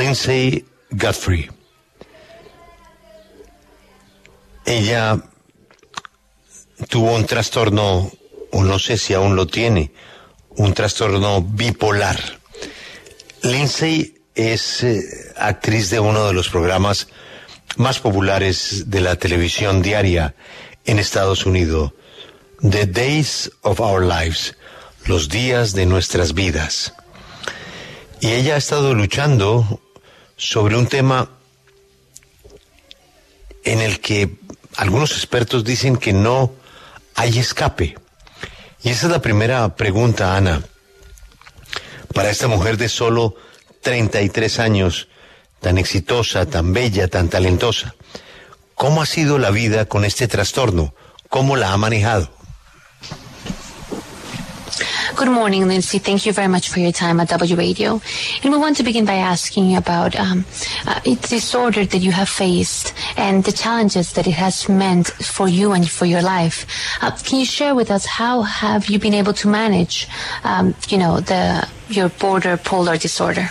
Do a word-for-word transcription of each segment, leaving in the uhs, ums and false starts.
Lindsay Guthrie. Ella tuvo un trastorno, o no sé si aún lo tiene, un trastorno bipolar. Lindsay es eh, actriz de uno de los programas más populares de la televisión diaria en Estados Unidos, The Days of Our Lives, los días de nuestras vidas. Y ella ha estado luchando sobre un tema en el que algunos expertos dicen que no hay escape. Y esa es la primera pregunta, Ana, para esta mujer de solo treinta y tres años, tan exitosa, tan bella, tan talentosa. ¿Cómo ha sido la vida con este trastorno? ¿Cómo la ha manejado? Good morning, Lindsay. Thank you very much for your time at W Radio. And we want to begin by asking you about um, uh, the disorder that you have faced and the challenges that it has meant for you and for your life. Uh, can you share with us how have you been able to manage, um, you know, the your border polar disorder?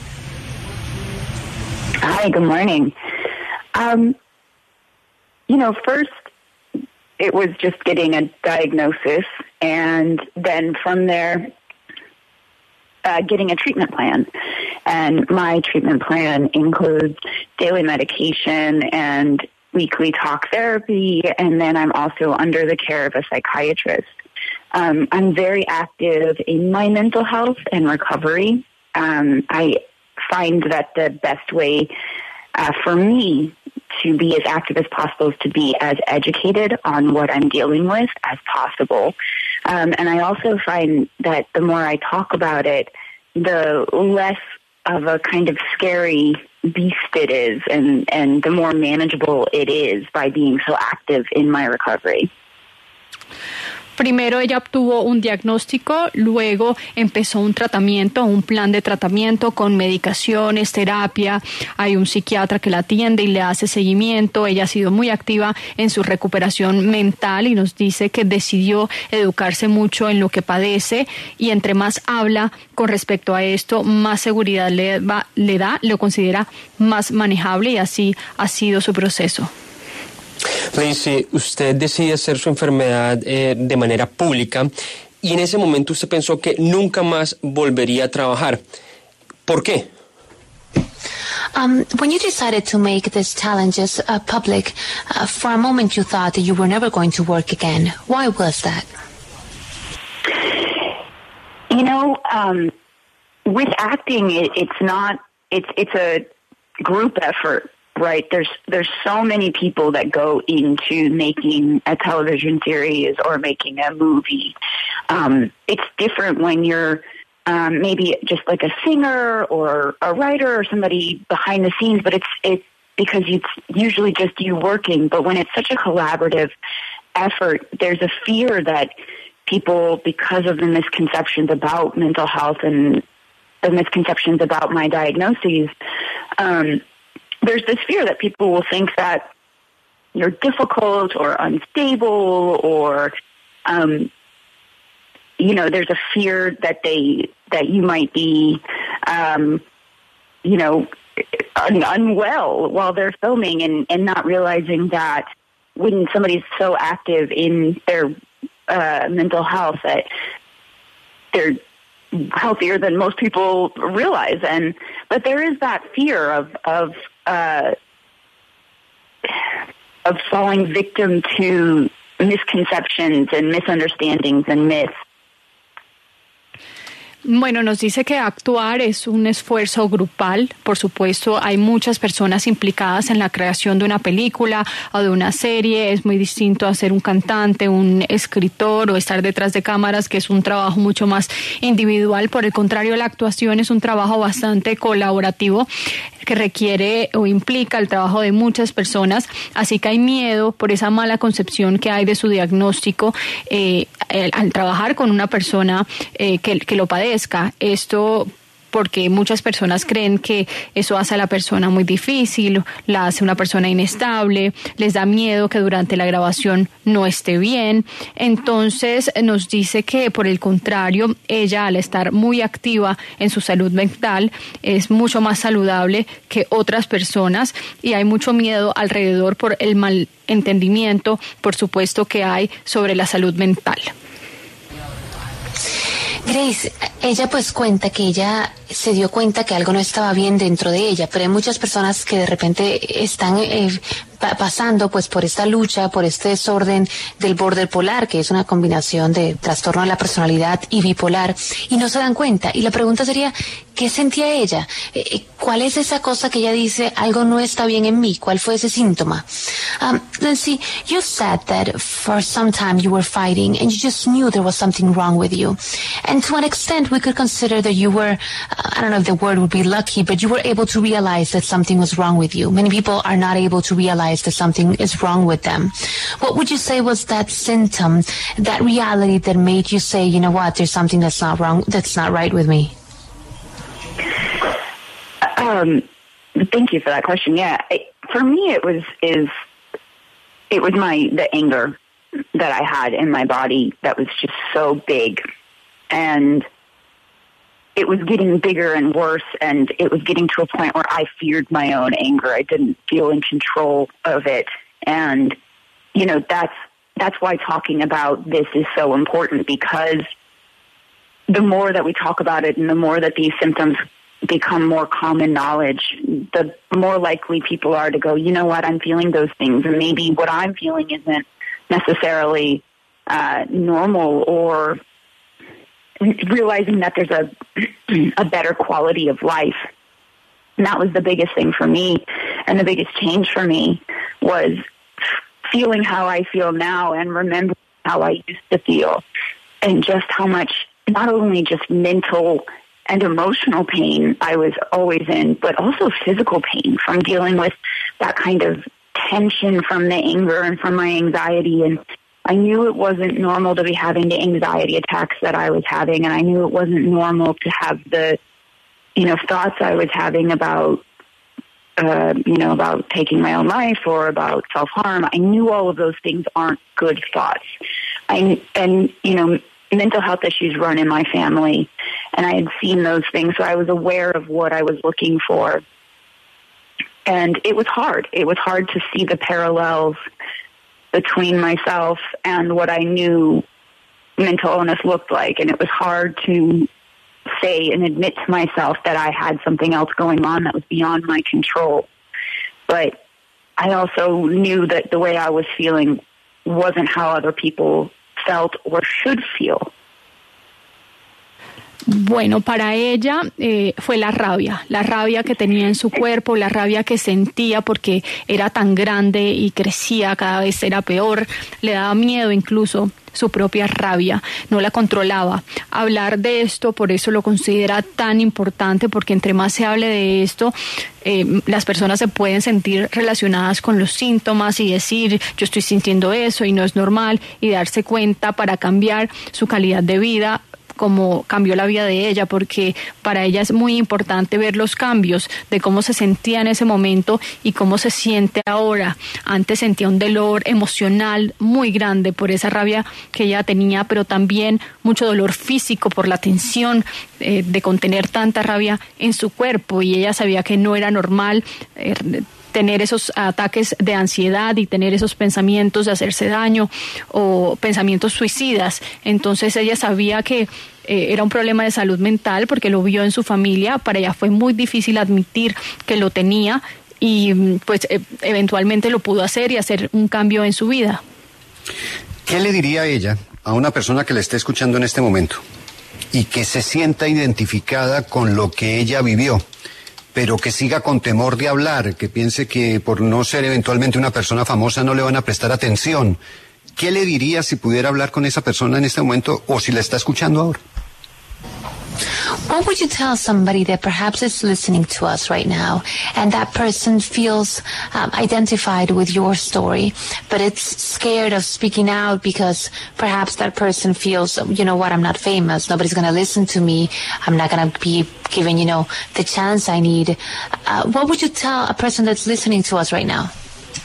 Hi, good morning. Um, you know, first, it was just getting a diagnosis, and then from there, uh, getting a treatment plan. And my treatment plan includes daily medication and weekly talk therapy, and then I'm also under the care of a psychiatrist. Um, I'm very active in my mental health and recovery. Um, I find that the best way uh, for me to be as active as possible is to be as educated on what I'm dealing with as possible. Um, and I also find that the more I talk about it, the less of a kind of scary beast it is, and, and the more manageable it is by being so active in my recovery. Primero ella obtuvo un diagnóstico, luego empezó un tratamiento, un plan de tratamiento con medicaciones, terapia. Hay un psiquiatra que la atiende y le hace seguimiento. Ella ha sido muy activa en su recuperación mental y nos dice que decidió educarse mucho en lo que padece, y entre más habla con respecto a esto, más seguridad le, va, le da, lo considera más manejable, y así ha sido su proceso. Lindsay, usted decide hacer su enfermedad eh, de manera pública, y en ese momento usted pensó que nunca más volvería a trabajar. ¿Por qué? Um, when you decided to make these challenges uh, public, uh, for a moment you thought that you were never going to work again. Why was that? You know, um, with acting, it, it's not, it's, it's a group effort. Right. There's there's so many people that go into making a television series or making a movie. Um, it's different when you're um, maybe just like a singer or a writer or somebody behind the scenes, but it's it's because it's usually just you working. But when it's such a collaborative effort, there's a fear that people, because of the misconceptions about mental health and the misconceptions about my diagnoses, um, there's this fear that people will think that you're difficult or unstable, or, um, you know, there's a fear that they, that you might be, um, you know, un- unwell while they're filming, and, and not realizing that when somebody's so active in their uh, mental health that they're healthier than most people realize. And, but there is that fear of, of, Uh, of falling victim to misconceptions and misunderstandings and myths. Bueno, nos dice que actuar es un esfuerzo grupal. Por supuesto, hay muchas personas implicadas en la creación de una película o de una serie. Es muy distinto a ser un cantante, un escritor o estar detrás de cámaras, que es un trabajo mucho más individual. Por el contrario, la actuación es un trabajo bastante colaborativo que requiere o implica el trabajo de muchas personas. Así que hay miedo por esa mala concepción que hay de su diagnóstico eh, el, al trabajar con una persona eh, que, que lo padezca. Esto porque muchas personas creen que eso hace a la persona muy difícil, la hace una persona inestable, les da miedo que durante la grabación no esté bien. Entonces nos dice que por el contrario, ella al estar muy activa en su salud mental es mucho más saludable que otras personas y hay mucho miedo alrededor por el mal entendimiento, por supuesto, que hay sobre la salud mental. Grace, ella pues cuenta que ella se dio cuenta que algo no estaba bien dentro de ella, pero hay muchas personas que de repente están eh, pa- pasando pues por esta lucha, por este desorden del border polar, que es una combinación de trastorno de la personalidad y bipolar, y no se dan cuenta. Y la pregunta sería, ¿qué sentía ella? Eh, ¿Cuál es esa cosa que ella dice, algo no está bien en mí? ¿Cuál fue ese síntoma? Um, Lindsay, you said that for some time you were fighting and you just knew there was something wrong with you. And to an extent, we could consider that you were, uh, I don't know if the word would be lucky, but you were able to realize that something was wrong with you. Many people are not able to realize that something is wrong with them. What would you say was that symptom, that reality that made you say, you know what, there's something that's not wrong, that's not right with me? Um, thank you for that question. Yeah, it, for me, it was is it was my the anger that I had in my body that was just so big, and it was getting bigger and worse, and it was getting to a point where I feared my own anger. I didn't feel in control of it, and you know that's that's why talking about this is so important, because the more that we talk about it and the more that these symptoms become more common knowledge, the more likely people are to go, you know what, I'm feeling those things, and maybe what I'm feeling isn't necessarily uh, normal, or realizing that there's a a better quality of life. And that was the biggest thing for me, and the biggest change for me was feeling how I feel now and remembering how I used to feel, and just how much, not only just mental and emotional pain I was always in, but also physical pain from dealing with that kind of tension from the anger and from my anxiety. And I knew it wasn't normal to be having the anxiety attacks that I was having, and I knew it wasn't normal to have the, you know, thoughts I was having about, uh, you know, about taking my own life or about self-harm. I knew all of those things aren't good thoughts. I, and, you know, mental health issues run in my family, and I had seen those things, so I was aware of what I was looking for. And it was hard. It was hard to see the parallels between myself and what I knew mental illness looked like, and it was hard to say and admit to myself that I had something else going on that was beyond my control. But I also knew that the way I was feeling wasn't how other people felt or should feel. Bueno, para ella eh, fue la rabia, la rabia que tenía en su cuerpo, la rabia que sentía porque era tan grande y crecía, cada vez era peor, le daba miedo incluso su propia rabia, no la controlaba. Hablar de esto, por eso lo considera tan importante, porque entre más se hable de esto, eh, las personas se pueden sentir relacionadas con los síntomas y decir, yo estoy sintiendo eso y no es normal, y darse cuenta para cambiar su calidad de vida, como cambió la vida de ella, porque para ella es muy importante ver los cambios de cómo se sentía en ese momento y cómo se siente ahora. Antes sentía un dolor emocional muy grande por esa rabia que ella tenía, pero también mucho dolor físico por la tensión eh, de contener tanta rabia en su cuerpo, y ella sabía que no era normal eh, tener esos ataques de ansiedad y tener esos pensamientos de hacerse daño o pensamientos suicidas. Entonces ella sabía que eh, era un problema de salud mental porque lo vio en su familia. Para ella fue muy difícil admitir que lo tenía, y pues eh, eventualmente lo pudo hacer y hacer un cambio en su vida. ¿Qué le diría ella a una persona que le esté escuchando en este momento y que se sienta identificada con lo que ella vivió, pero que siga con temor de hablar, que piense que por no ser eventualmente una persona famosa no le van a prestar atención? ¿Qué le diría si pudiera hablar con esa persona en este momento o si la está escuchando ahora? What would you tell somebody that perhaps is listening to us right now and that person feels um, identified with your story, but it's scared of speaking out because perhaps that person feels, you know what, I'm not famous, nobody's going to listen to me, I'm not going to be given, you know, the chance I need. Uh, what would you tell a person that's listening to us right now?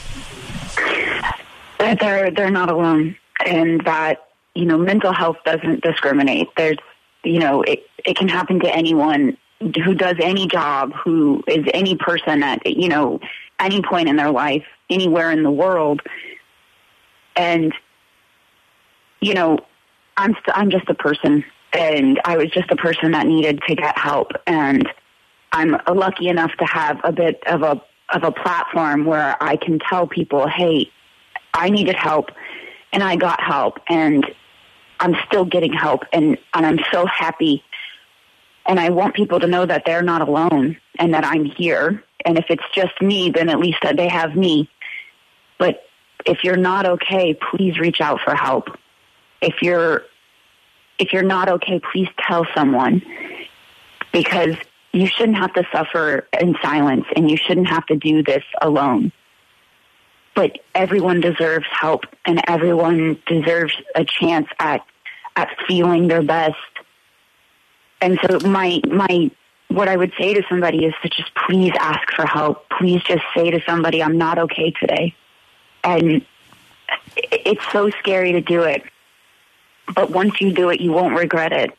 That they're, they're not alone, and that, you know, mental health doesn't discriminate. There's, you know, it, it can happen to anyone who does any job, who is any person at, you know, any point in their life, anywhere in the world. And, you know, I'm st- I'm just a person, and I was just a person that needed to get help. And I'm lucky enough to have a bit of a of a platform where I can tell people, hey, I needed help, and I got help, and I'm still getting help, and, and I'm so happy. And I want people to know that they're not alone and that I'm here. And if it's just me, then at least that they have me. But if you're not okay, please reach out for help. If you're if you're not okay, please tell someone, because you shouldn't have to suffer in silence, and you shouldn't have to do this alone. But everyone deserves help, and everyone deserves a chance at at feeling their best. And so my my what I would say to somebody is to just please ask for help. Please just say to somebody, I'm not okay today. And it's so scary to do it, but once you do it, you won't regret it.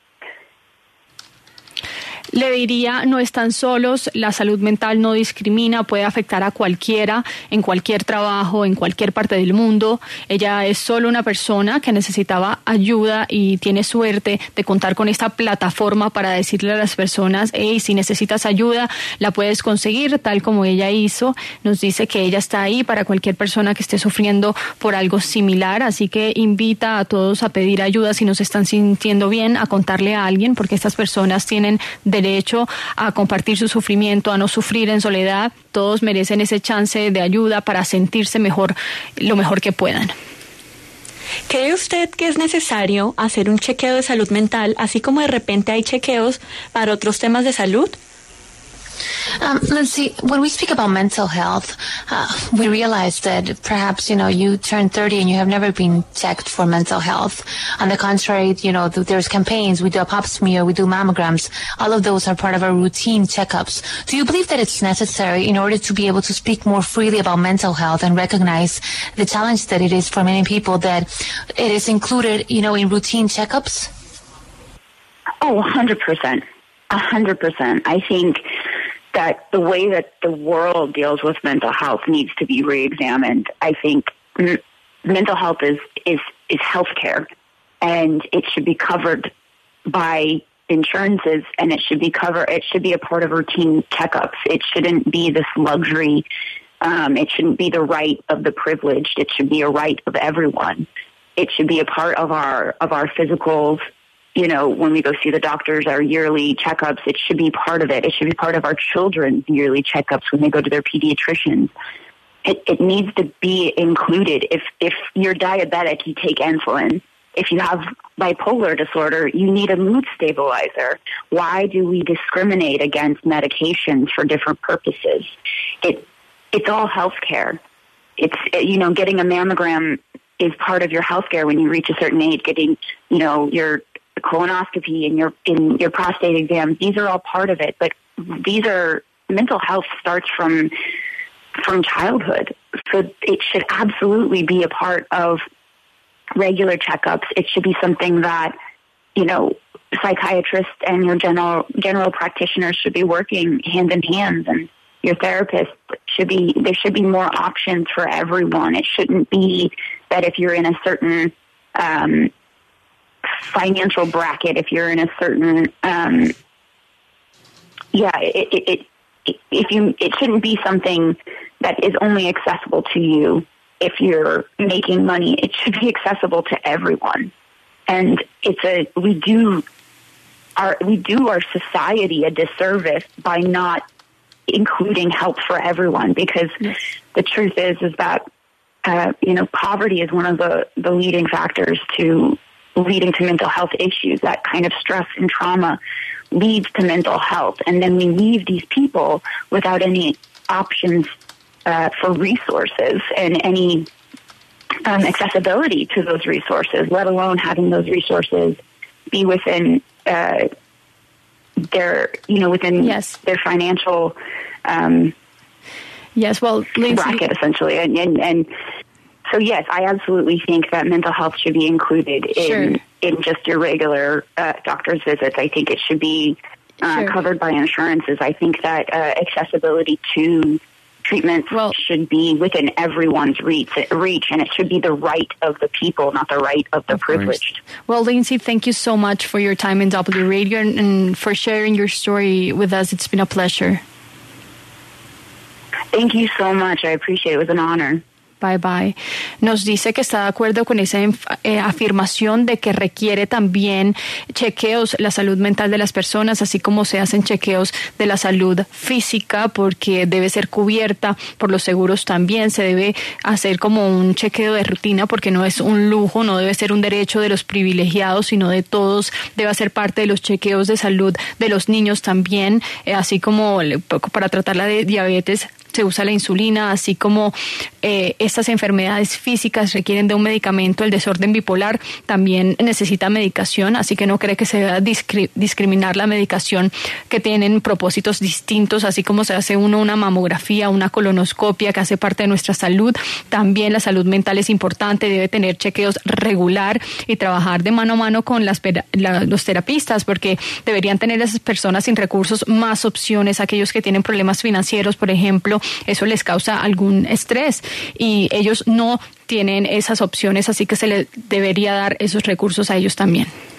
Le diría, no están solos, la salud mental no discrimina, puede afectar a cualquiera, en cualquier trabajo, en cualquier parte del mundo. Ella es solo una persona que necesitaba ayuda y tiene suerte de contar con esta plataforma para decirle a las personas, hey, si necesitas ayuda, la puedes conseguir, tal como ella hizo. Nos dice que ella está ahí para cualquier persona que esté sufriendo por algo similar, así que invita a todos a pedir ayuda si no se están sintiendo bien, a contarle a alguien, porque estas personas tienen derecho a compartir su sufrimiento, a no sufrir en soledad. Todos merecen ese chance de ayuda para sentirse mejor, lo mejor que puedan. ¿Cree usted que es necesario hacer un chequeo de salud mental, así como de repente hay chequeos para otros temas de salud? Um, Lindsay, when we speak about mental health, uh, we realize that perhaps, you know, you turn thirty and you have never been checked for mental health. On the contrary, you know, there's campaigns, we do a pap smear, we do mammograms. All of those are part of our routine checkups. Do you believe that it's necessary in order to be able to speak more freely about mental health and recognize the challenge that it is for many people, that it is included, you know, in routine checkups? Oh, one hundred percent. one hundred percent. I think that the way that the world deals with mental health needs to be reexamined. I think m- mental health is, is, is healthcare, and it should be covered by insurances, and it should be cover. It should be a part of routine checkups. It shouldn't be this luxury. Um, it shouldn't be the right of the privileged. It should be a right of everyone. It should be a part of our of our physicals. You know, when we go see the doctors, our yearly checkups, it should be part of it. It should be part of our children's yearly checkups when they go to their pediatricians. It, it needs to be included. If if you're diabetic, you take insulin. If you have bipolar disorder, you need a mood stabilizer. Why do we discriminate against medications for different purposes? It it's all healthcare. It's, you know, getting a mammogram is part of your healthcare when you reach a certain age. Getting, you know, your colonoscopy and your in your prostate exam, these are all part of it. But these are mental health starts from from childhood, so it should absolutely be a part of regular checkups. It should be something that, you know, psychiatrists and your general general practitioners should be working hand in hand, and your therapist should be. There should be more options for everyone. It shouldn't be that if you're in a certain um, financial bracket, if you're in a certain, um, yeah, it, it, it, if you, it shouldn't be something that is only accessible to you if you're making money. It should be accessible to everyone. And it's a, we do our, we do our society a disservice by not including help for everyone, because yes. the truth is, is that, uh, you know, poverty is one of the, the leading factors to leading to mental health issues. That kind of stress and trauma leads to mental health. And then we leave these people without any options uh, for resources and any um, accessibility to those resources, let alone having those resources be within uh, their, you know, within yes. their financial um, yes, well, Lindsay, bracket, essentially. And, and, and so, yes, I absolutely think that mental health should be included in, sure. in just your regular uh, doctor's visits. I think it should be uh, sure. covered by insurances. I think that uh, accessibility to treatments well, should be within everyone's reach, reach, and it should be the right of the people, not the right of the of privileged. Course. Well, Lindsay, thank you so much for your time in W Radio and, and for sharing your story with us. It's been a pleasure. Thank you so much. I appreciate it. It was an honor. Bye bye. Nos dice que está de acuerdo con esa eh, afirmación de que requiere también chequeos la salud mental de las personas, así como se hacen chequeos de la salud física, porque debe ser cubierta por los seguros también. Se debe hacer como un chequeo de rutina, porque no es un lujo, no debe ser un derecho de los privilegiados, sino de todos. Debe ser parte de los chequeos de salud de los niños también, eh, así como para tratar la de diabetes se usa la insulina, así como eh, estas enfermedades físicas requieren de un medicamento. El desorden bipolar también necesita medicación, así que no cree que se deba discri- discriminar la medicación, que tienen propósitos distintos, así como se hace uno una mamografía, una colonoscopia que hace parte de nuestra salud. También la salud mental es importante, debe tener chequeos regular y trabajar de mano a mano con las, la, los terapistas, porque deberían tener esas personas sin recursos más opciones, aquellos que tienen problemas financieros, por ejemplo. Eso les causa algún estrés y ellos no tienen esas opciones, así que se les debería dar esos recursos a ellos también.